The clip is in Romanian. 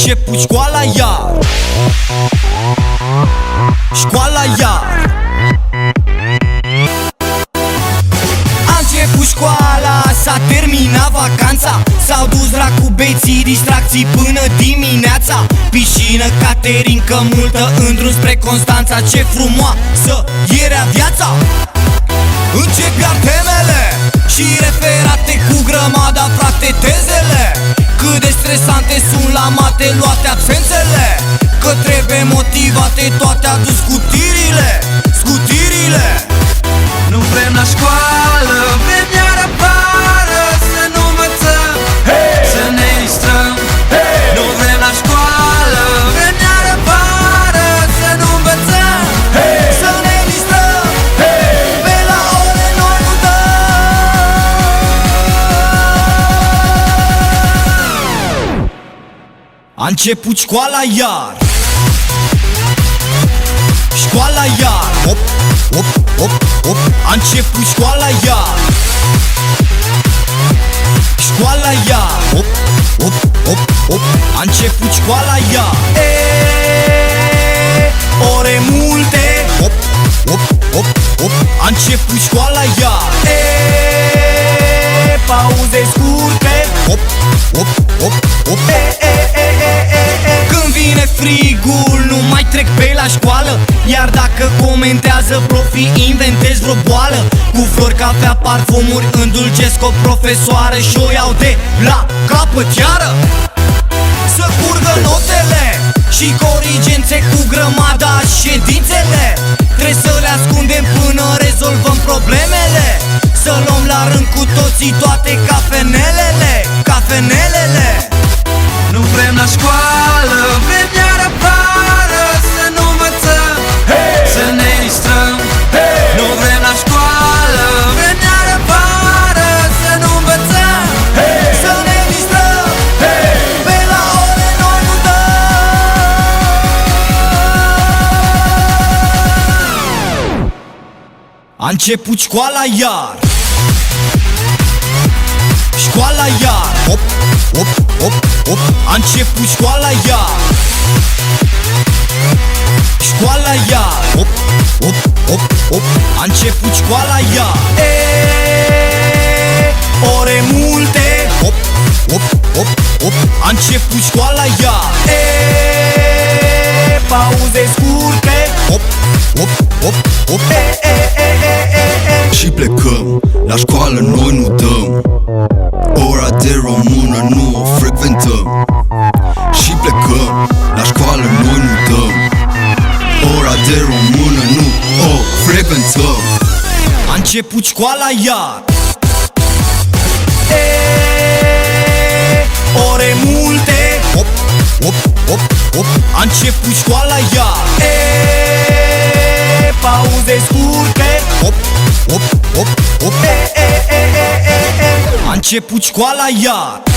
început școala iar. Școala iar. A început școala, s-a terminat vacanța. S-au dus dracu beții, distracții până dimineața. Piscină, caterincă, multă în drum spre Constanța. Ce frumoasă era viața. Încep iar temele și referate cu grămada, frate, tezele. Cât de stresante sunt la mate, luate absențele. Că trebuie motivate, toate adus scutirile. Scutirile. Nu vrem la școală, vrem iar afară. Să nu învățăm, să ne distrăm. Nu vrem la școală, vrem iar afară. Să nu învățăm, să ne distrăm. Pe la ore noi nu dăm. A început școala iar. Școala iar. Hop, hop, hop, hop. A început școala iar. Școala iar. Hop, hop, hop, hop. A început școala iar. Ore multe. Hop, hop, hop, hop. A început școala iar. Pauze scurte. Hop, hop, hop, hop. Când vine frigul, nu mai trec pe la școală. Iar dacă comentează profii, inventez vreo boală. Cu flori, cafea, parfumuri, îndulcesc o profesoară și o iau de la capăt iară. Să curgă notele și corigențe cu grămada ședințele. Trebuie să le ascundem până rezolvăm problemele. Să luăm la rând cu toții toate cafenelele. Cafenelele. nu vrem la școală, vrem iar afară. Să nu învățăm, să ne distrăm. Nu vrem la școală, vrem iar afară. Să nu învățăm, să ne distrăm. Pe la ore noi nu dăm. A început școala iar. Școala iar. Hop, hop, hop, hop. A început școala iar. Școala iar. Hop, hop, hop, hop. A început școala iar. Ore multe. Hop, hop, hop, hop. A început școala iar. Pauze scurte. Hop, hop, hop, hop. Și plecăm, la școală noi nu dăm. Ora de română nu o frecventăm. Și plecăm, la școală noi nu dăm. Ora de română nu o frecventăm. A început școala iar. Ore multe. Hop, hop, hop, hop. A început școala iar. Pauze scurte. Hop, hop, hop, hop. A început școala iar.